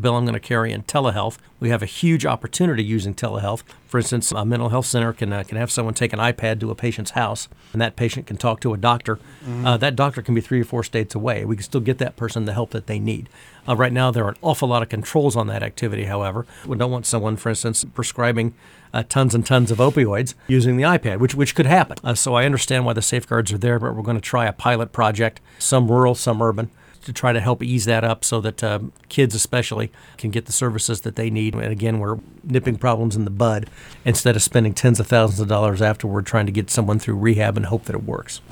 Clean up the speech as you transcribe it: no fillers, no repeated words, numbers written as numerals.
bill I'm going to carry in telehealth. We have a huge opportunity using telehealth. For instance, a mental health center can have someone take an iPad to a patient's house, and that patient can talk to a doctor. That doctor can be 3 or 4 states away. We can still get that person the help that they need. Right now, there are an awful lot of controls on that activity, however. We don't want someone, for instance, prescribing tons and tons of opioids using the iPad, which could happen. So I understand why the safeguards are there, but we're going to try a pilot project, some rural, some urban, to try to help ease that up so that kids especially can get the services that they need. And again, we're nipping problems in the bud instead of spending tens of thousands of dollars afterward trying to get someone through rehab and hope that it works.